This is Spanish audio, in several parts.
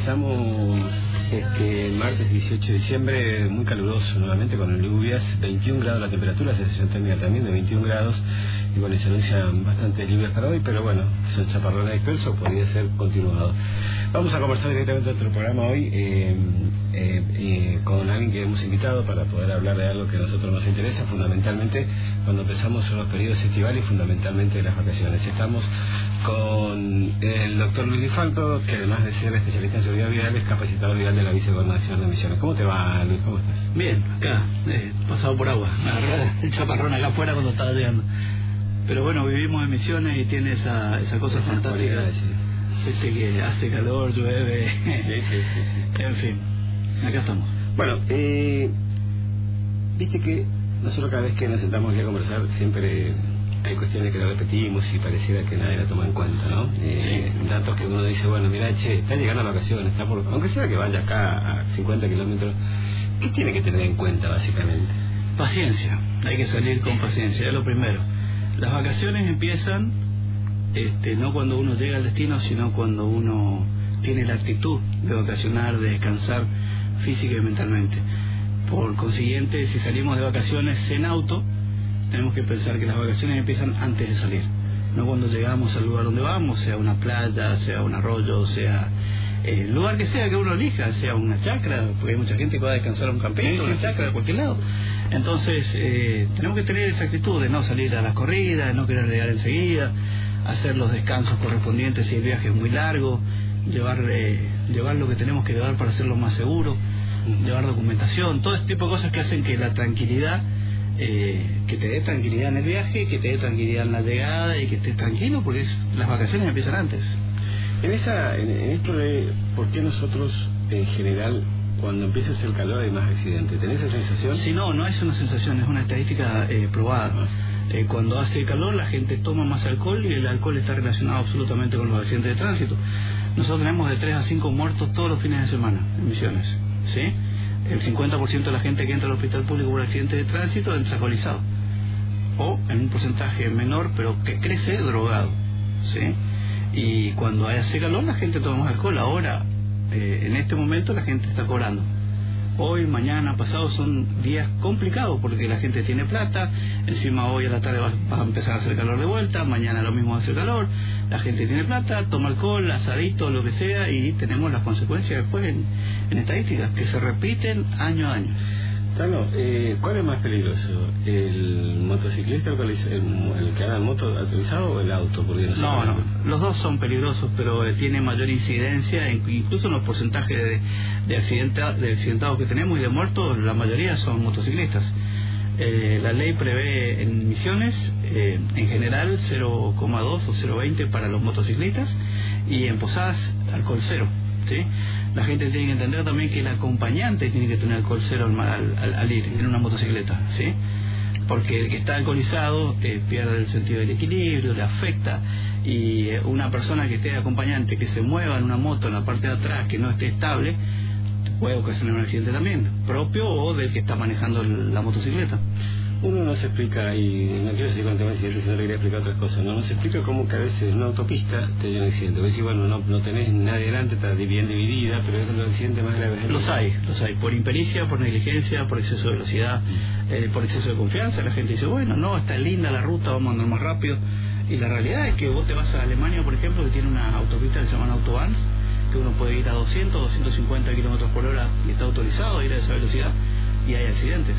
Comenzamos este martes 18 de diciembre muy caluroso nuevamente con lluvias, 21 grados la temperatura, sensación térmica también de 21 grados y bueno, se anuncian bastante lluvias para hoy, pero bueno, son chaparrones dispersos, podría ser continuado. Vamos a conversar directamente en nuestro programa hoy con alguien que hemos invitado para poder hablar de algo que a nosotros nos interesa, fundamentalmente cuando empezamos los periodos estivales y fundamentalmente las vacaciones. Estamos con el doctor Luis Di Falco, que además de ser especialista en seguridad vial, es capacitador vial de la Vicegobernación de Misiones. ¿Cómo te va, Luis? ¿Cómo estás? Bien, acá, pasado por agua. Me agarré el chaparrón acá afuera cuando estaba llegando. Pero bueno, vivimos en Misiones y tiene esa cosa fantástica. Sí. Que hace calor, llueve. Sí. En fin, acá estamos. Bueno, viste que nosotros cada vez que nos sentamos aquí a conversar siempre hay cuestiones que lo repetimos y pareciera que nadie la toma en cuenta, ¿no? Sí. Datos que uno dice, bueno, mira, está llegando a vacaciones, aunque sea que vaya acá a 50 kilómetros, ¿qué tiene que tener en cuenta básicamente? Paciencia, hay que salir con paciencia, es lo primero. Las vacaciones empiezan no cuando uno llega al destino, sino cuando uno tiene la actitud de vacacionar, de descansar física y mentalmente. Por consiguiente, si salimos de vacaciones en auto, tenemos que pensar que las vacaciones empiezan antes de salir, no cuando llegamos al lugar donde vamos, sea una playa, sea un arroyo, sea el lugar que sea que uno elija, sea una chacra, porque hay mucha gente que va a descansar a un campito, una chacra, de cualquier lado. Entonces, tenemos que tener esa actitud de no salir a las corridas, de no querer llegar enseguida, hacer los descansos correspondientes si el viaje es muy largo, llevar lo que tenemos que llevar para hacerlo más seguro, llevar documentación, todo este tipo de cosas que hacen que la tranquilidad, que te dé tranquilidad en el viaje, que te dé tranquilidad en la llegada y que estés tranquilo, porque las vacaciones empiezan antes. En esto de por qué nosotros en general cuando empieza a hacer calor hay más accidentes, ¿tenés esa sensación? Sí, no es una sensación, es una estadística probada. Cuando hace calor la gente toma más alcohol y el alcohol está relacionado absolutamente con los accidentes de tránsito. Nosotros tenemos de 3 a 5 muertos todos los fines de semana en Misiones, ¿sí? El 50% de la gente que entra al hospital público por accidente de tránsito entra alcoholizado, o en un porcentaje menor pero que crece, drogado, ¿sí? Y cuando hace calor la gente toma más alcohol. Ahora, en este momento la gente está cobrando. Hoy, mañana, pasado son días complicados porque la gente tiene plata, encima hoy a la tarde va a empezar a hacer calor de vuelta, mañana lo mismo va a hacer calor, la gente tiene plata, toma alcohol, asadito, lo que sea, y tenemos las consecuencias después en estadísticas que se repiten año a año. Tano, ¿cuál es más peligroso? ¿El motociclista, el que anda en moto autorizado o el auto? Porque no, los dos son peligrosos, pero tiene mayor incidencia, incluso en los porcentajes de accidentados que tenemos y de muertos, la mayoría son motociclistas. La ley prevé en Misiones, en general, 0,2 o 0,20 para los motociclistas y en Posadas, alcohol cero. ¿Sí? La gente tiene que entender también que el acompañante tiene que tener alcohol cero al ir en una motocicleta, ¿sí? Porque el que está alcoholizado pierde el sentido del equilibrio, le afecta, y una persona que esté acompañante, que se mueva en una moto en la parte de atrás, que no esté estable, puede ocasionar un accidente también, propio o del que está manejando la motocicleta. Uno no se explica, y no quiero seguir con el tema de accidentes, sino le quería explicar otras cosas, no se explica cómo que a veces en una autopista te llena un accidente. Vos decís, bueno, no tenés nadie delante, está bien dividida, pero es los accidentes más graves. Los hay, por impericia, por negligencia, por exceso de velocidad, por exceso de confianza. La gente dice, bueno, no, está linda la ruta, vamos a andar más rápido. Y la realidad es que vos te vas a Alemania, por ejemplo, que tiene una autopista que se llaman autobahns, que uno puede ir a 200, 250 kilómetros por hora y está autorizado a ir a esa velocidad, y hay accidentes.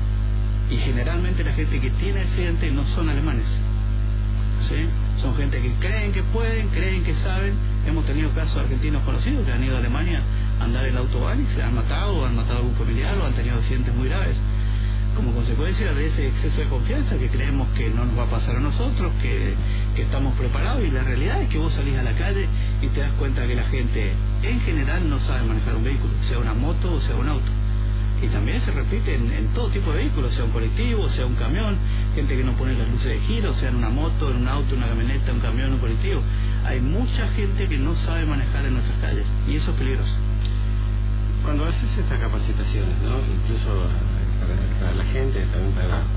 Y generalmente la gente que tiene accidentes no son alemanes, ¿sí? Son gente que creen que pueden, creen que saben. Hemos tenido casos de argentinos conocidos que han ido a Alemania a andar el autobahn y se han matado, o han matado a algún familiar, o han tenido accidentes muy graves como consecuencia de ese exceso de confianza, que creemos que no nos va a pasar a nosotros, que estamos preparados. Y la realidad es que vos salís a la calle y te das cuenta que la gente en general no sabe manejar un vehículo, sea una moto o sea un auto. Y también se repite en todo tipo de vehículos, sea un colectivo, sea un camión, gente que no pone las luces de giro, sea en una moto, en un auto, una camioneta, un camión, un colectivo. Hay mucha gente que no sabe manejar en nuestras calles, y eso es peligroso. Cuando haces estas capacitaciones, ¿no? Incluso para la gente, también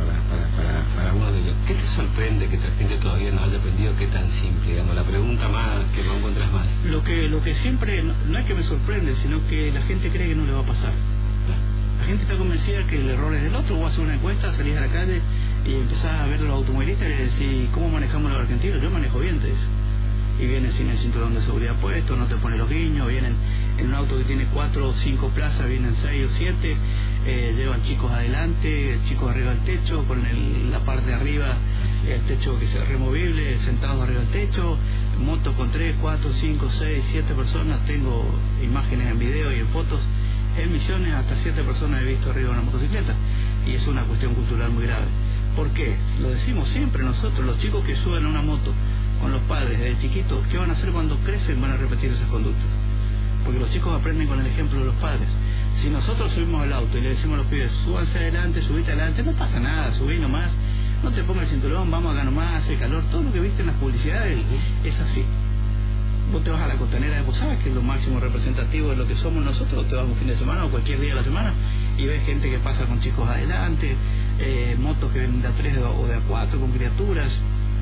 para uno de ellos, ¿qué te sorprende que la gente todavía no haya aprendido qué tan simple? Digamos, la pregunta más que no encuentras más. lo que siempre, no es que me sorprende, sino que la gente cree que no le va a pasar. La gente está convencida que el error es del otro. Vos haces una encuesta, salís a la calle y empezás a ver a los automovilistas y le decís, ¿cómo manejamos los argentinos? Yo manejo bien, te dice. Y vienen sin el cinturón de seguridad puesto, no te pone los guiños, vienen en un auto que tiene 4 o 5 plazas, vienen 6 o 7, llevan chicos adelante, chicos arriba del techo, con la parte de arriba, el techo que sea removible, sentados arriba del techo, motos con 3, 4, 5, 6, 7 personas, tengo imágenes en video y en fotos, en Misiones hasta 7 personas he visto arriba de una motocicleta, y es una cuestión cultural muy grave. ¿Por qué? Lo decimos siempre nosotros, los chicos que suben a una moto con los padres desde chiquitos, ¿qué van a hacer cuando crecen? Van a repetir esas conductas, porque los chicos aprenden con el ejemplo de los padres. Si nosotros subimos al auto y le decimos a los pibes, súbanse adelante, subite adelante, no pasa nada, subí nomás, no te pongas el cinturón, vamos acá nomás, hace calor, todo lo que viste en las publicidades es así. Vos te vas a la costanera de Posadas, que es lo máximo representativo de lo que somos nosotros, te vas un fin de semana o cualquier día de la semana y ves gente que pasa con chicos adelante, motos que vienen de A3 o de A4 con criaturas,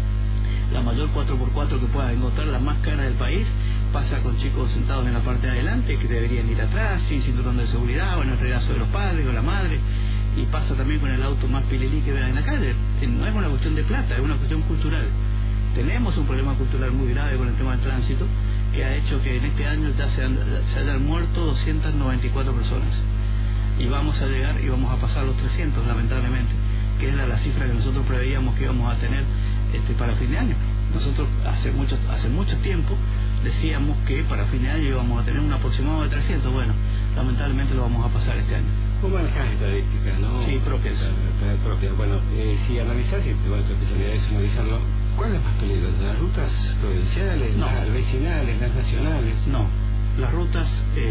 la mayor 4x4 que puedas encontrar, la más cara del país, pasa con chicos sentados en la parte de adelante que deberían ir atrás, sin cinturón de seguridad o en el regazo de los padres o la madre, y pasa también con el auto más pililí que vean en la calle. No es una cuestión de plata, es una cuestión cultural. Tenemos un problema cultural muy grave con el tema del tránsito, que ha hecho que en este año ya se hayan muerto 294 personas, y vamos a llegar y vamos a pasar los 300 lamentablemente, que es la cifra que nosotros preveíamos que íbamos a tener para fin de año. Nosotros hace mucho tiempo decíamos que para fin de año íbamos a tener un aproximado de 300, bueno, lamentablemente lo vamos a pasar este año. ¿Cómo manejas estadísticas, no? Sí, propias. Bueno, si analizás, y tu especialidad es analizarlo, ¿cuál es más peligroso? ¿Las rutas provinciales, no, las vecinales, las nacionales? No, las rutas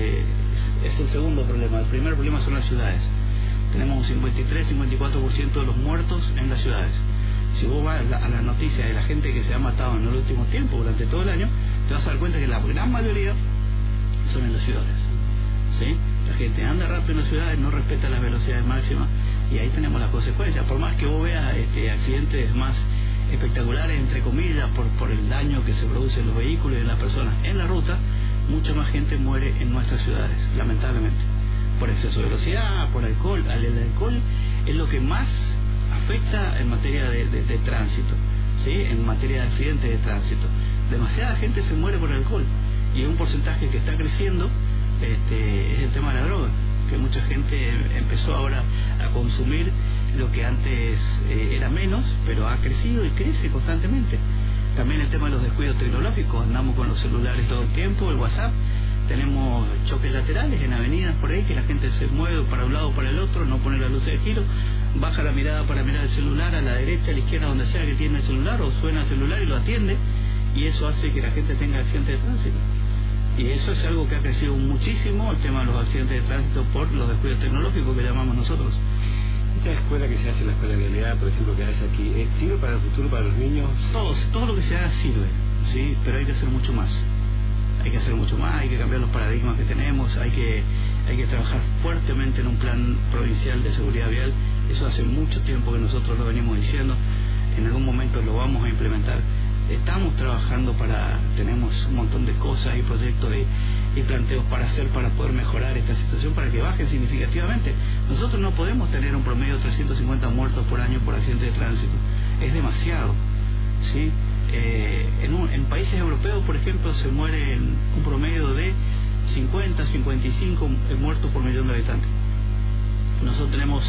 es el segundo problema. El primer problema son las ciudades. Tenemos un 53-54% de los muertos en las ciudades. Si vos vas a las noticias de la gente que se ha matado en el último tiempo, durante todo el año, te vas a dar cuenta que la gran mayoría son en las ciudades, ¿sí? La gente anda rápido en las ciudades, no respeta las velocidades máximas, y ahí tenemos las consecuencias. Por más que vos veas accidentes más espectaculares, entre comillas, por el daño que se produce en los vehículos y en las personas en la ruta, mucha más gente muere en nuestras ciudades, lamentablemente, por exceso de velocidad, por alcohol. El alcohol es lo que más afecta en materia de tránsito, ¿sí? En materia de accidentes de tránsito. Demasiada gente se muere por alcohol, y un porcentaje que está creciendo es el tema de la droga, que mucha gente empezó ahora a consumir lo que antes era menos, pero ha crecido y crece constantemente. También el tema de los descuidos tecnológicos, andamos con los celulares todo el tiempo, el WhatsApp, tenemos choques laterales en avenidas por ahí, que la gente se mueve para un lado o para el otro, no pone las luces de giro, baja la mirada para mirar el celular a la derecha, a la izquierda, donde sea que tiene el celular, o suena el celular y lo atiende, y eso hace que la gente tenga accidentes de tránsito. Y eso es algo que ha crecido muchísimo, el tema de los accidentes de tránsito, por los descuidos tecnológicos que llamamos nosotros. Esta escuela que se hace, la escuela de vialidad, por ejemplo, que hace aquí, ¿sirve para el futuro, para los niños? Todo lo que se haga sirve, ¿sí? Pero hay que hacer mucho más. Hay que hacer mucho más, hay que cambiar los paradigmas que tenemos, hay que trabajar fuertemente en un plan provincial de seguridad vial. Eso hace mucho tiempo que nosotros lo venimos diciendo, en algún momento lo vamos a implementar. Estamos trabajando tenemos un montón de cosas y proyectos y planteos para hacer, para poder mejorar esta situación, para que bajen significativamente. Nosotros no podemos tener un promedio de 350 muertos por año por accidentes de tránsito, es demasiado, ¿sí? En países europeos, por ejemplo, se muere en un promedio de 50, 55 muertos por millón de habitantes. Nosotros tenemos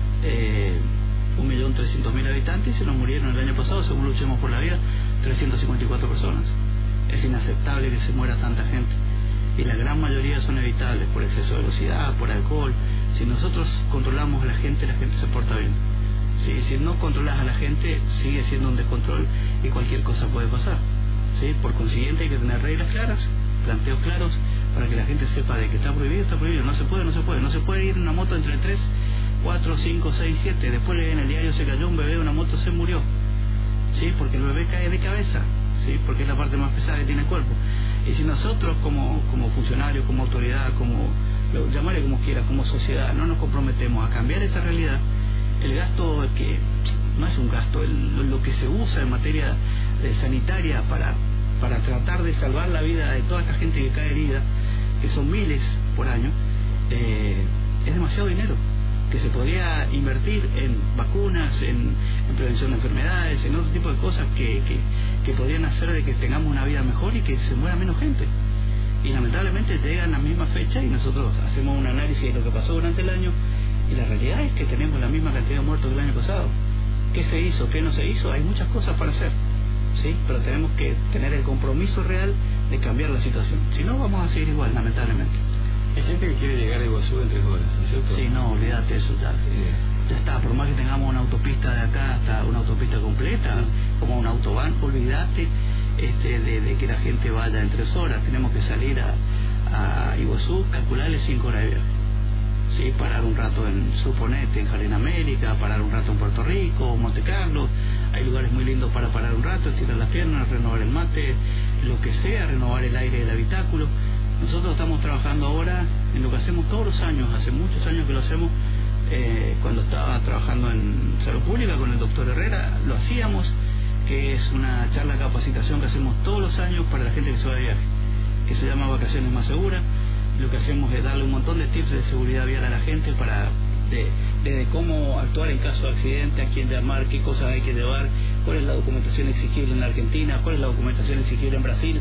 1.300.000 habitantes y se nos murieron el año pasado, según Luchemos por la Vida, 354 personas. Es inaceptable que se muera tanta gente, y la gran mayoría son evitables por exceso de velocidad, por alcohol. Si nosotros controlamos a la gente se porta bien. ¿Sí? Si no controlas a la gente, sigue siendo un descontrol y cualquier cosa puede pasar, ¿sí? Por consiguiente hay que tener reglas claras, planteos claros, para que la gente sepa de que está prohibido, no se puede ir en una moto entre 3, 4, 5, 6, 7, después leen en el diario se cayó un bebé, una moto se murió, ¿sí? Porque el bebé cae de cabeza, ¿sí? Porque es la parte más pesada que tiene el cuerpo. Y si nosotros como funcionarios, como autoridad, llamarle como quiera, como sociedad, no nos comprometemos a cambiar esa realidad, el gasto, que no es un gasto, lo que se usa en materia sanitaria para para tratar de salvar la vida de toda esta gente que cae herida, que son miles por año, es demasiado dinero que se podría invertir en vacunas, en prevención de enfermedades, en otro tipo de cosas que podrían hacer de que tengamos una vida mejor y que se muera menos gente. Y lamentablemente llegan la misma fecha y nosotros hacemos un análisis de lo que pasó durante el año y la realidad es que tenemos la misma cantidad de muertos que el año pasado. ¿Qué se hizo? ¿Qué no se hizo? Hay muchas cosas para hacer, ¿sí? Pero tenemos que tener el compromiso real de cambiar la situación. Si no, vamos a seguir igual, lamentablemente. Hay gente que quiere llegar a Iguazú en 3 horas, ¿no es cierto? Sí, no, olvídate eso ya. Ya está, por más que tengamos una autopista de acá hasta una autopista completa, como un autobahn, olvídate de que la gente vaya en 3 horas. Tenemos que salir a Iguazú, calcularle 5 horas de viaje. Sí, parar un rato suponete, en Jardín América, parar un rato en Puerto Rico, Monte Carlo. Hay lugares muy lindos para parar un rato, estirar las piernas, renovar el mate, lo que sea, renovar el aire del habitáculo. Nosotros estamos trabajando ahora en lo que hacemos todos los años, hace muchos años que lo hacemos. Cuando estaba trabajando en salud pública con el doctor Herrera, lo hacíamos, que es una charla de capacitación que hacemos todos los años para la gente que se va de viaje, que se llama Vacaciones Más Seguras. Lo que hacemos es darle un montón de tips de seguridad vial a la gente desde cómo actuar en caso de accidente, a quién llamar, qué cosas hay que llevar, cuál es la documentación exigible en la Argentina, cuál es la documentación exigible en Brasil,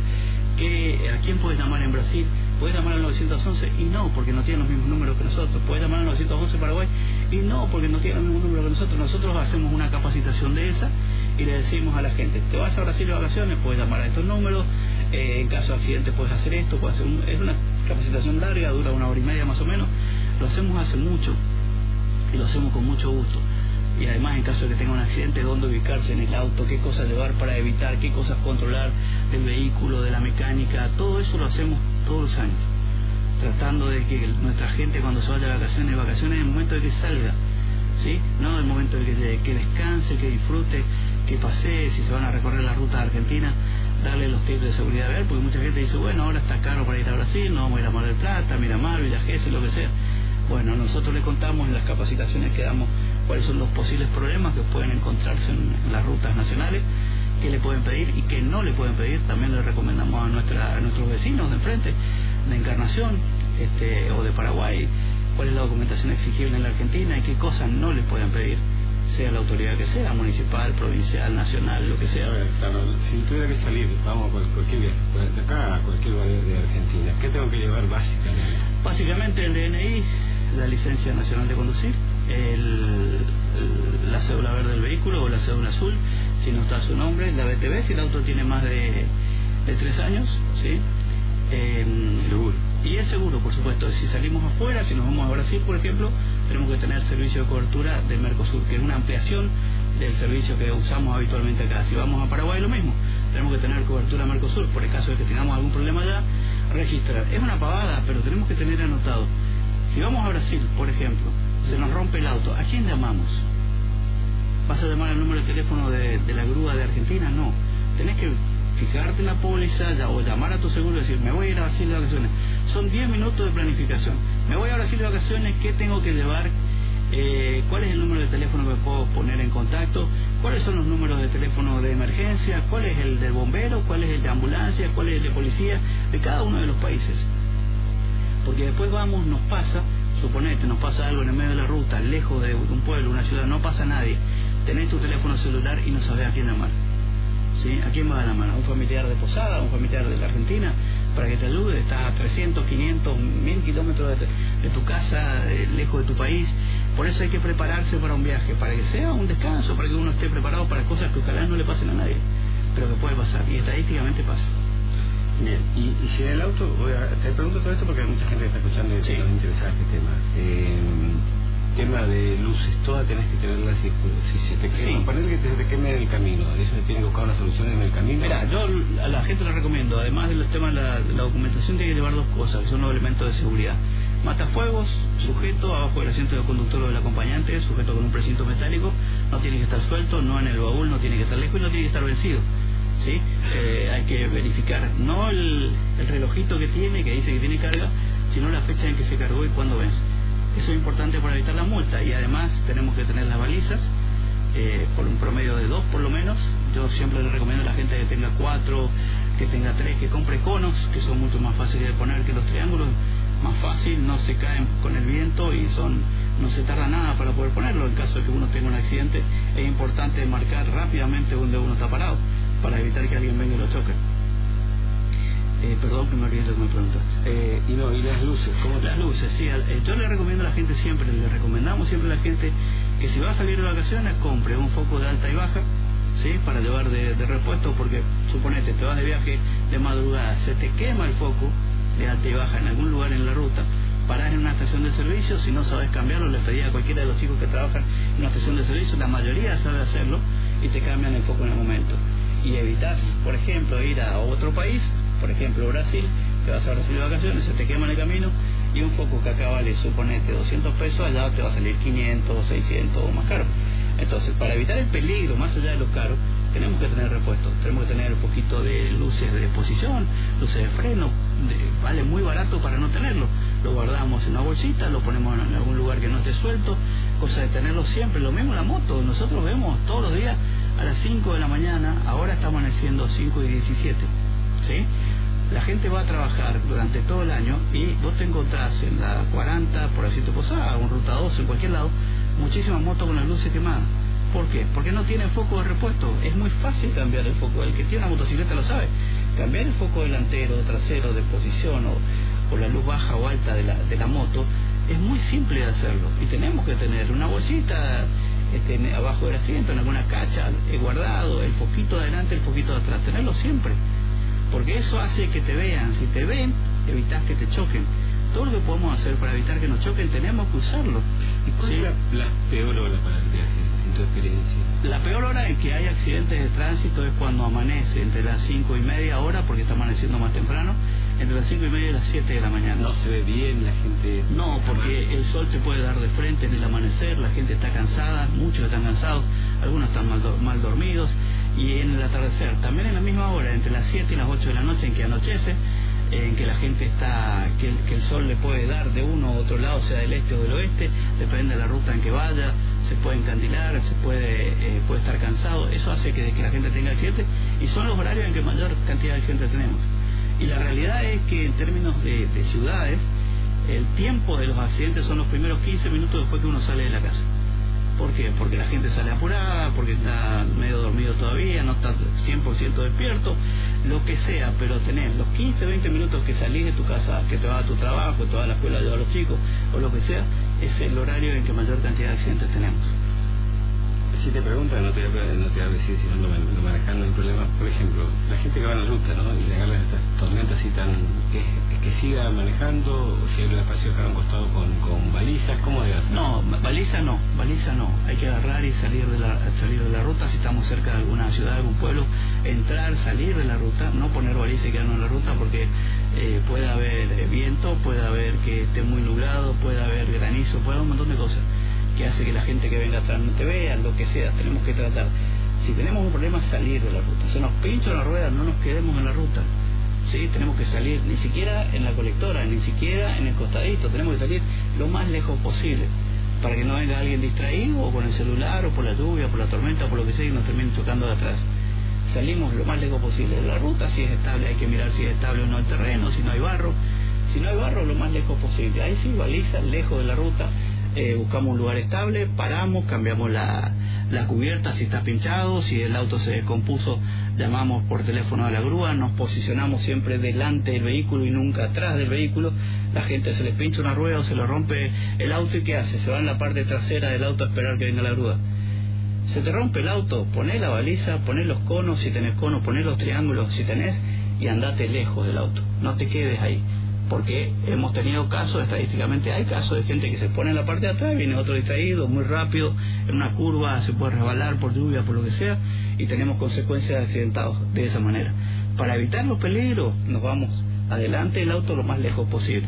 a quién puedes llamar en Brasil. Puedes llamar al 911 y no, porque no tiene los mismos números que nosotros. Puedes llamar al 911 Paraguay y no, porque no tiene los mismos números que nosotros. Nosotros hacemos una capacitación de esa y le decimos a la gente, te vas a Brasil de vacaciones, puedes llamar a estos números, en caso de accidente puedes hacer esto, es una capacitación larga, dura 1 hora y media más o menos. Lo hacemos hace mucho y lo hacemos con mucho gusto. Y además, en caso de que tenga un accidente, dónde ubicarse en el auto, qué cosas llevar para evitar, qué cosas controlar del vehículo, de la mecánica, todo eso lo hacemos todos los años, tratando de que nuestra gente cuando se vaya de vacaciones en el momento de que salga, ¿sí? No el momento de que descanse, que disfrute, que pasee, si se van a recorrer la ruta de Argentina, darle los tips de seguridad vial, porque mucha gente dice, bueno, ahora está caro para ir a Brasil, no vamos a ir a Mar del Plata, Miramar, Villa Gesell, lo que sea. Bueno, nosotros le contamos en las capacitaciones que damos cuáles son los posibles problemas que pueden encontrarse en las rutas nacionales, qué le pueden pedir y qué no le pueden pedir. También le recomendamos a nuestros vecinos de enfrente, de Encarnación o de Paraguay, cuál es la documentación exigible en la Argentina y qué cosas no les pueden pedir, sea la autoridad que sea, municipal, provincial, nacional, lo que sea. Claro, si tuviera que salir, vamos a cualquier viaje, de acá a cualquier lugar de Argentina, ¿qué tengo que llevar básicamente? Básicamente el DNI, la licencia nacional de conducir, la cédula verde del vehículo o la cédula azul, si no está su nombre, la BTV, si el auto tiene más de 3 años, ¿sí? Seguro. Y es seguro, por supuesto. Si salimos afuera, si nos vamos a Brasil, por ejemplo, tenemos que tener servicio de cobertura del Mercosur, que es una ampliación del servicio que usamos habitualmente acá. Si vamos a Paraguay, lo mismo. Tenemos que tener cobertura Mercosur, por el caso de que tengamos algún problema allá, registrar. Es una pavada, pero tenemos que tener anotado. Si vamos a Brasil, por ejemplo, se nos rompe el auto, ¿a quién llamamos? ¿Vas a llamar al número de teléfono de la grúa de Argentina? No. Tenés que fijarte en la póliza o llamar a tu seguro y decir, me voy a ir a Brasil de vacaciones. Son 10 minutos de planificación. Me voy a Brasil de vacaciones, ¿qué tengo que llevar? ¿Cuál es el número de teléfono que puedo poner en contacto? ¿Cuáles son los números de teléfono de emergencia? ¿Cuál es el del bombero? ¿Cuál es el de ambulancia? ¿Cuál es el de policía? De cada uno de los países. Porque después nos pasa, suponete, nos pasa algo en el medio de la ruta, lejos de un pueblo, una ciudad, no pasa nadie. Tenés tu teléfono celular y no sabés a quién llamar. ¿Sí? ¿A quién vas a llamar? ¿A un familiar de Posada? ¿A un familiar de la Argentina? Para que te ayude. Estás a 300, 500, 1000 kilómetros de tu casa, lejos de tu país. Por eso hay que prepararse para un viaje, para que sea un descanso, para que uno esté preparado para cosas que ojalá no le pasen a nadie, pero que puede pasar, y estadísticamente pasa. Bien, y si en el auto, te pregunto todo esto porque hay mucha gente que está escuchando y sí, nos interesa este tema. Tema de luces, todas tenés que tenerlas si se te quema. Sí. Poner que se te queme en el camino, eso se tiene que buscar una solución en el camino. Mira, yo a la gente le recomiendo, además de los temas de la documentación, tiene que llevar 2 cosas, que son los elementos de seguridad. Matafuegos, sujeto abajo del asiento del conductor o del acompañante, sujeto con un precinto metálico, no tiene que estar suelto, no en el baúl, no tiene que estar lejos y no tiene que estar vencido. ¿Sí? Hay que verificar, no el relojito que tiene, que dice que tiene carga, sino la fecha en que se cargó y cuándo vence. Eso es importante para evitar la multa, y además tenemos que tener las balizas por un promedio de 2 por lo menos. Yo siempre le recomiendo a la gente que tenga 4, que tenga 3, que compre conos, que son mucho más fáciles de poner que los triángulos, más fácil, no se caen con el viento y no se tarda nada para poder ponerlo. En caso de que uno tenga un accidente, es importante marcar rápidamente donde uno está parado para evitar que alguien venga y lo choque. Perdón que me olvidé lo que me preguntaste. ¿Y las luces? ¿Cómo las luces? Sí, yo le recomiendo a la gente siempre, le recomendamos siempre a la gente que si va a salir de vacaciones, compre un foco de alta y baja, ¿sí? Para llevar de repuesto, porque suponete, te vas de viaje de madrugada, se te quema el foco de alta y baja en algún lugar en la ruta, parás en una estación de servicio, si no sabes cambiarlo, le pedís a cualquiera de los chicos que trabajan en una estación de servicio, la mayoría sabe hacerlo, y te cambian el foco en el momento. Y evitas, por ejemplo, ir a otro país, por ejemplo Brasil, te vas a Brasil de vacaciones, se te quema en el camino, y un foco que acá vale, suponete, 200 pesos, allá te va a salir 500, 600 o más caro. Entonces, para evitar el peligro, más allá de lo caro, tenemos que tener repuestos, tenemos que tener un poquito de luces de posición, luces de freno, vale muy barato para no tenerlo, lo guardamos en una bolsita, lo ponemos en algún lugar que no esté suelto, cosa de tenerlo siempre. Lo mismo la moto, nosotros vemos todos los días a las 5 de la mañana, ahora está amaneciendo 5:17, ¿sí? La gente va a trabajar durante todo el año y vos te encontrás en la 40, por así te Posada, o en Ruta 12, en cualquier lado, muchísimas motos con las luces quemadas. ¿Por qué? Porque no tienen foco de repuesto. Es muy fácil cambiar el foco. El que tiene una motocicleta lo sabe. Cambiar el foco delantero, trasero, de posición o la luz baja o alta de la moto es muy simple de hacerlo. Y tenemos que tener una bolsita abajo del asiento, en alguna cacha, guardado, el foquito de adelante, el foquito de atrás. Tenerlo siempre. Porque eso hace que te vean. Si te ven, evitas que te choquen. Todo lo que podemos hacer para evitar que nos choquen, tenemos que usarlo. ¿Y cuál es la peor hora para el viaje, en tu experiencia? La peor hora en que hay accidentes de tránsito es cuando amanece, entre las 5:30 horas, porque está amaneciendo más temprano, entre las 5:30 y las 7 de la mañana. ¿No se ve bien la gente? No, porque el sol te puede dar de frente en el amanecer, la gente está cansada, muchos están cansados, algunos están mal dormidos, y en el atardecer, también en la misma hora, entre las 7 y las 8 de la noche en que anochece, en que la gente está, que el sol le puede dar de uno u otro lado, sea del este o del oeste, depende de la ruta en que vaya, se puede encandilar, se puede estar cansado, eso hace que la gente tenga accidentes, y son los horarios en que mayor cantidad de gente tenemos. Y la realidad es que en términos de ciudades, el tiempo de los accidentes son los primeros 15 minutos después que uno sale de la casa. ¿Por qué? Porque la gente sale apurada, porque está medio dormido todavía, no está 100% despierto, lo que sea, pero tenés los 15, 20 minutos que salís de tu casa, que te vas a tu trabajo, te vas a la escuela a ayudar a los chicos, o lo que sea, es el horario en que mayor cantidad de accidentes tenemos. Si te preguntan, no te voy a decir si no manejan, no hay problema. Por ejemplo, la gente que va en la ruta, ¿no? Y le agarran estas tormentas así tan... ¿Es que siga manejando? ¿O si hay un espacio dejar a un costado con balizas? ¿Cómo debe hacer? No, baliza no. Hay que agarrar y salir de la ruta. Si estamos cerca de alguna ciudad, algún pueblo, entrar, salir de la ruta, no poner baliza y quedarnos en la ruta, porque puede haber viento, puede haber que esté muy nublado, puede haber granizo, puede haber un montón de cosas que hace que la gente que venga atrás no te vea, lo que sea. Tenemos que tratar, si tenemos un problema, salir de la ruta. Se nos pincha la rueda, no nos quedemos en la ruta, ¿sí? Tenemos que salir, ni siquiera en la colectora, ni siquiera en el costadito, tenemos que salir lo más lejos posible, para que no venga alguien distraído, o con el celular, o por la lluvia, por la tormenta, o por lo que sea, y nos termine chocando de atrás. Salimos lo más lejos posible de la ruta. Si es estable, hay que mirar si es estable o no el terreno, si no hay barro, lo más lejos posible. Ahí sí, baliza, lejos de la ruta. Buscamos un lugar estable, paramos, cambiamos la cubierta si está pinchado, si el auto se descompuso, llamamos por teléfono a la grúa, nos posicionamos siempre delante del vehículo y nunca atrás del vehículo. La gente se le pincha una rueda o se le rompe el auto, ¿y qué hace? Se va en la parte trasera del auto a esperar que venga la grúa. Se te rompe el auto, poné la baliza, poné los conos, si tenés conos, poné los triángulos si tenés, y andate lejos del auto, no te quedes ahí. Porque hemos tenido casos, estadísticamente hay casos de gente que se pone en la parte de atrás, viene otro distraído, muy rápido, en una curva, se puede resbalar por lluvia, por lo que sea, y tenemos consecuencias de accidentados de esa manera. Para evitar los peligros, nos vamos adelante del auto lo más lejos posible.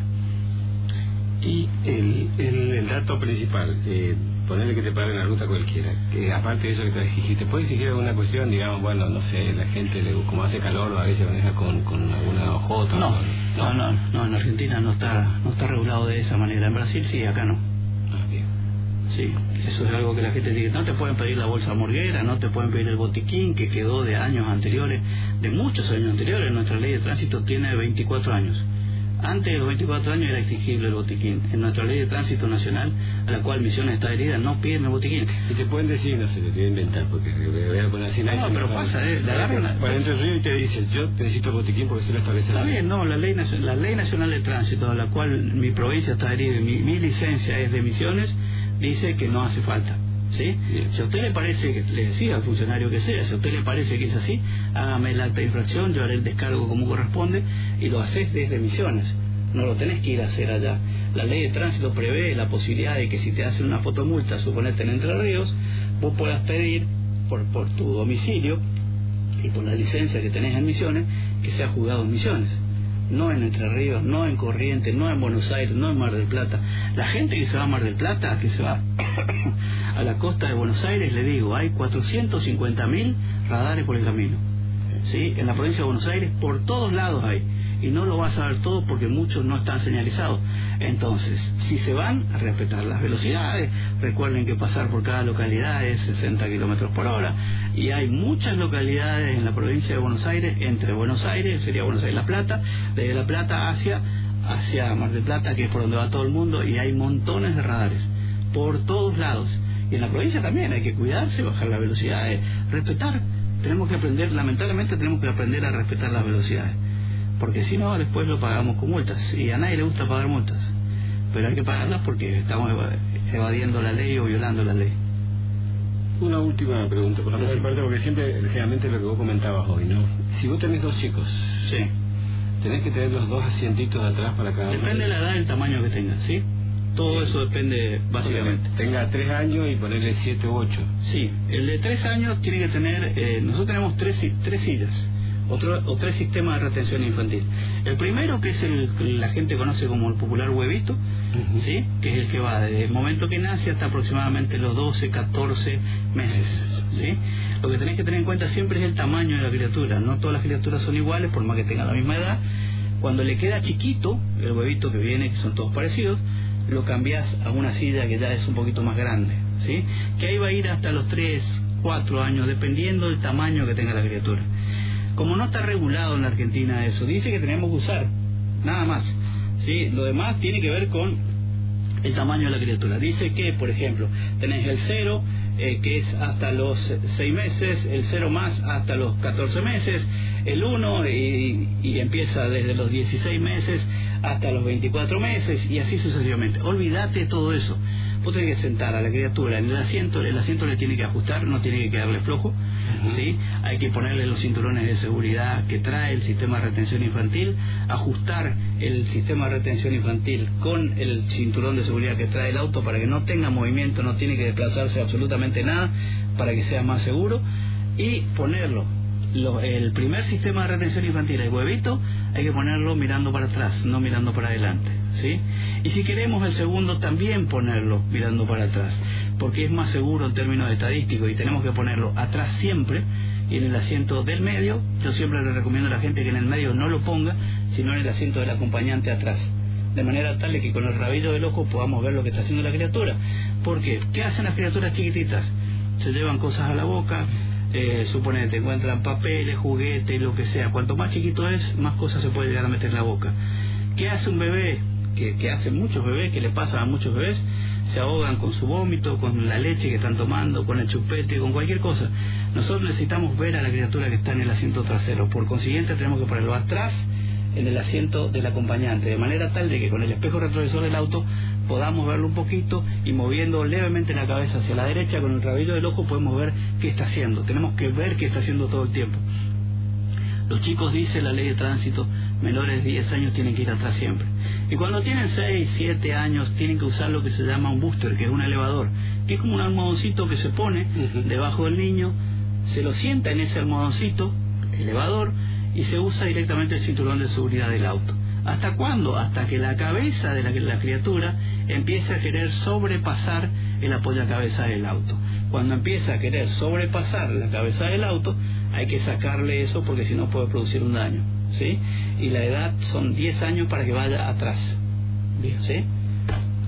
Y el dato principal, ponerle que te paren la ruta cualquiera, que aparte de eso que te dijiste, ¿puedes exigir alguna cuestión? Digamos, bueno, no sé, la gente, como hace calor, a veces maneja con alguna ojota. No, en Argentina no está regulado de esa manera. En Brasil sí, acá no. Ah, bien. Sí, eso es algo que la gente dice. No te pueden pedir la bolsa morguera, no te pueden pedir el botiquín que quedó de años anteriores, de muchos años anteriores. Nuestra ley de tránsito tiene 24 años. Antes de los 24 años era exigible el botiquín. En nuestra ley de tránsito nacional, a la cual Misiones está adherida, no piden el botiquín. Y te pueden decir, no sé, te voy a inventar, porque voy a poner así. No, pero pasa, la agarran. Para dentro del río y te dicen, yo necesito el botiquín porque se lo establece. Está bien, no, la ley nacional de tránsito, a la cual mi provincia está adherida, mi licencia es de Misiones, dice que no hace falta. ¿Sí? Si a usted le parece, que le decía al funcionario que sea, si a usted le parece que es así, hágame el acta de infracción, yo haré el descargo como corresponde y lo haces desde Misiones, no lo tenés que ir a hacer allá. La ley de tránsito prevé la posibilidad de que si te hacen una fotomulta, suponete en Entre Ríos, vos puedas pedir por tu domicilio y por la licencia que tenés en Misiones, que sea juzgado en Misiones, no en Entre Ríos, no en Corrientes, no en Buenos Aires, no en Mar del Plata. La gente que se va a Mar del Plata, que se va a la costa de Buenos Aires, le digo, hay 450.000 radares por el camino. ¿Sí? En la provincia de Buenos Aires, por todos lados hay. Y no lo vas a ver todo porque muchos no están señalizados. Entonces, si se van a respetar las velocidades, recuerden que pasar por cada localidad es 60 kilómetros por hora. Y hay muchas localidades en la provincia de Buenos Aires, entre Buenos Aires, sería Buenos Aires La Plata, desde La Plata hacia Mar del Plata, que es por donde va todo el mundo, y hay montones de radares por todos lados. Y en la provincia también hay que cuidarse, bajar las velocidades, respetar. Tenemos que aprender, lamentablemente tenemos que aprender a respetar las velocidades, porque si no después lo pagamos con multas, y a nadie le gusta pagar multas, pero hay que pagarlas porque estamos evadiendo la ley o violando la ley. Una última pregunta por la parte, porque siempre, generalmente lo que vos comentabas hoy, ¿no? Si vos tenés dos chicos, sí, tenés que tener los dos asientitos de atrás para cada uno. Depende de la edad y el tamaño que tengan, ¿sí? Todo eso depende básicamente. Tenga 3 años y ponerle 7 u 8. Sí, el de 3 años tiene que tener, nosotros tenemos tres sillas, o 3 sistemas de retención infantil. El primero, que es la gente conoce como el popular huevito, ¿sí? Que es el que va desde el momento que nace hasta aproximadamente los 12, 14 meses, ¿sí? Lo que tenés que tener en cuenta siempre es el tamaño de la criatura. No todas las criaturas son iguales, por más que tengan la misma edad. Cuando le queda chiquito, el huevito que viene, que son todos parecidos, lo cambiás a una silla que ya es un poquito más grande, ¿sí? Que ahí va a ir hasta los 3, 4 años, dependiendo del tamaño que tenga la criatura. Como no está regulado en la Argentina eso, dice que tenemos que usar, nada más, ¿sí? Lo demás tiene que ver con el tamaño de la criatura. Dice que, por ejemplo, tenés el 0, que es hasta los 6 meses, el 0 más hasta los 14 meses, el 1 y empieza desde los 16 meses hasta los 24 meses y así sucesivamente. Olvídate de todo eso. Vos tenés que sentar a la criatura en el asiento le tiene que ajustar, no tiene que quedarle flojo, ¿sí? Hay que ponerle los cinturones de seguridad que trae el sistema de retención infantil, ajustar el sistema de retención infantil con el cinturón de seguridad que trae el auto para que no tenga movimiento, no tiene que desplazarse absolutamente nada, para que sea más seguro, y ponerlo. El primer sistema de retención infantil, el huevito, hay que ponerlo mirando para atrás, no mirando para adelante, ¿sí? Y si queremos el segundo, también ponerlo mirando para atrás, porque es más seguro en términos estadísticos, y tenemos que ponerlo atrás siempre, y en el asiento del medio. Yo siempre le recomiendo a la gente que en el medio no lo ponga, sino en el asiento del acompañante atrás, de manera tal de que con el rabillo del ojo podamos ver lo que está haciendo la criatura. ¿Por qué? ¿Qué hacen las criaturas chiquititas? Se llevan cosas a la boca, suponete, encuentran papeles, juguetes, lo que sea. Cuanto más chiquito es, más cosas se puede llegar a meter en la boca. ¿Qué hace un bebé? Que hacen muchos bebés, que le pasa a muchos bebés, se ahogan con su vómito, con la leche que están tomando, con el chupete, con cualquier cosa. Nosotros necesitamos ver a la criatura que está en el asiento trasero, por consiguiente tenemos que ponerlo atrás en el asiento del acompañante, de manera tal de que con el espejo retrovisor del auto podamos verlo un poquito, y moviendo levemente la cabeza hacia la derecha con el rabillo del ojo podemos ver qué está haciendo. Tenemos que ver qué está haciendo todo el tiempo. Los chicos, dice la ley de tránsito, menores de 10 años tienen que ir atrás siempre. Y cuando tienen 6, 7 años tienen que usar lo que se llama un booster, que es un elevador, que es como un almohadoncito que se pone debajo del niño, se lo sienta en ese almohadoncito, elevador, y se usa directamente el cinturón de seguridad del auto. ¿Hasta cuándo? Hasta que la cabeza de la criatura empieza a querer sobrepasar el apoyacabezas del auto. Cuando empieza a querer sobrepasar la cabeza del auto, hay que sacarle eso, porque si no puede producir un daño, ¿sí? Y la edad son 10 años para que vaya atrás, ¿sí?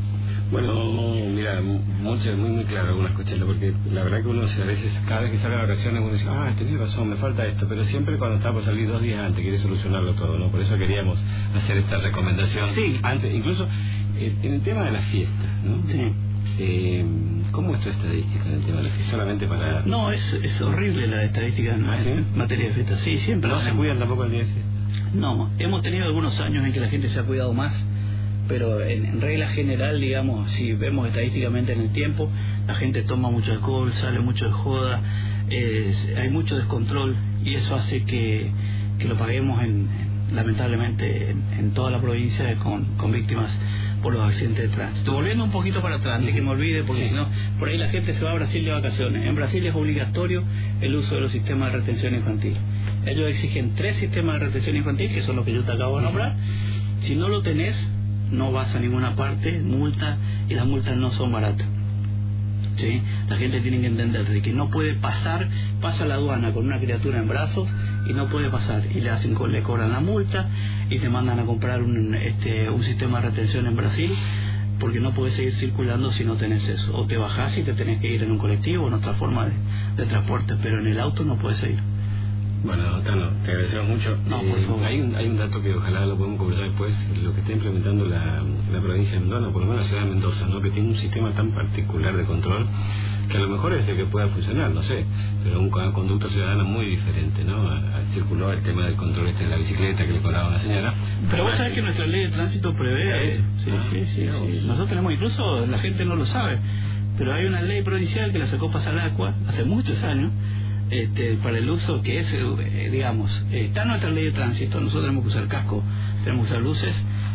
Bueno, mira, muy claro algunas cuestiones, porque la verdad que uno a veces, cada vez que sale de vacaciones, uno dice, tenés razón, me falta esto, pero siempre cuando está por salir 2 días antes quiere solucionarlo todo, ¿no? Por eso queríamos hacer esta recomendación. Sí. Antes, incluso en el tema de las fiestas, ¿no? Sí. ¿Cómo es tu estadística en el tema de las fiestas? Solamente para... No, es horrible la estadística en materia de fiestas. Sí, siempre. ¿No se cuidan tampoco el día de fiesta? No, hemos tenido algunos años en que la gente se ha cuidado más, pero en regla general, digamos, si vemos estadísticamente en el tiempo, la gente toma mucho alcohol, sale mucho de joda, hay mucho descontrol, y eso hace que lo paguemos lamentablemente en toda la provincia con víctimas por los accidentes de tránsito. Volviendo un poquito para atrás, antes que me olvide, porque si no, por ahí la gente se va a Brasil de vacaciones. En Brasil es obligatorio el uso de los sistemas de retención infantil. Ellos exigen 3 sistemas de retención infantil, que son los que yo te acabo de nombrar. Si no lo tenés, no vas a ninguna parte, multa, y las multas no son baratas. ¿Sí? La gente tiene que entender de que no puede pasar, pasa la aduana con una criatura en brazos y no puede pasar, y le cobran la multa y te mandan a comprar un sistema de retención en Brasil, porque no puedes seguir circulando si no tenés eso, o te bajás y te tenés que ir en un colectivo o en otra forma de transporte, pero en el auto no puedes seguir. Bueno, Tano, te agradecemos mucho. No, por favor. Hay un dato que ojalá lo podemos conversar después, lo que está implementando la provincia de Mendoza, por lo menos la ciudad de Mendoza, ¿no? Que tiene un sistema tan particular de control, que a lo mejor es el que pueda funcionar, no sé, pero una conducta ciudadana muy diferente, ¿no? Circuló el tema del control de la bicicleta que le cobraba una señora. Pero vos sabés que nuestra ley de tránsito prevé eso. Sí. Nosotros tenemos, incluso la gente no lo sabe, pero hay una ley provincial que la sacó Pasalacqua hace muchos años, para el uso que es, digamos, está en nuestra ley de tránsito. Nosotros tenemos que usar casco, tenemos que usar luces.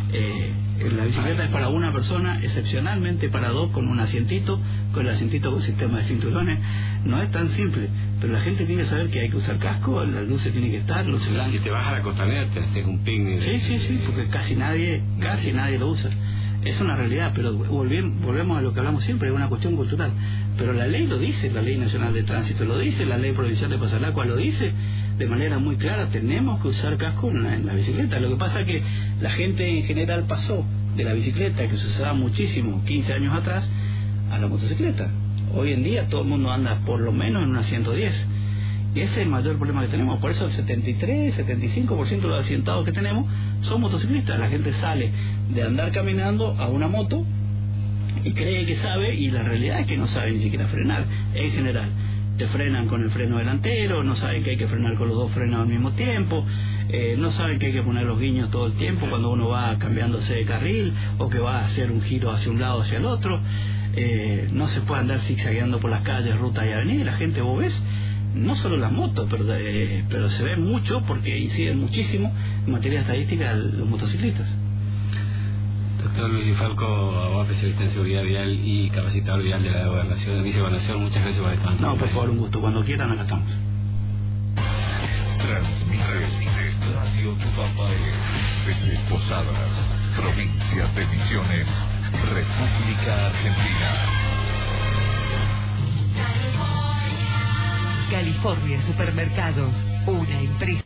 La bicicleta es para una persona, excepcionalmente para 2, con un asientito, con el asientito con sistema de cinturones. No es tan simple, pero la gente tiene que saber que hay que usar casco, las luces tienen que estar, luces blancas. Si te vas a la costanera, te haces un picnic. Sí, porque casi nadie lo usa. Es una realidad, pero volvemos a lo que hablamos siempre, es una cuestión cultural. Pero la ley lo dice, la Ley Nacional de Tránsito lo dice, la Ley Provincial de Pasalacqua lo dice de manera muy clara, tenemos que usar casco en la bicicleta. Lo que pasa es que la gente en general pasó de la bicicleta, que se usaba muchísimo 15 años atrás, a la motocicleta. Hoy en día todo el mundo anda por lo menos en una 110. Y ese es el mayor problema que tenemos. Por eso el 73-75% de los accidentados que tenemos son motociclistas. La gente sale de andar caminando a una moto y cree que sabe, y la realidad es que no sabe ni siquiera frenar. En general, te frenan con el freno delantero, no saben que hay que frenar con los 2 frenos al mismo tiempo, no saben que hay que poner los guiños todo el tiempo cuando uno va cambiándose de carril o que va a hacer un giro hacia un lado o hacia el otro. No se puede andar zigzagueando por las calles, rutas y avenidas. La gente, vos ves, no solo las motos, pero se ve mucho, porque inciden muchísimo en materia estadística los motociclistas. Doctor Luis Falco, abogado especialista en seguridad vial y capacitador vial de la Gobernación de Vicegobernación, muchas gracias por estar. No, por favor, un gusto. Cuando quieran, acá estamos. Transmite Radio Tupambaé desde Posadas, provincia de Misiones, República Argentina. California Supermercados, una empresa.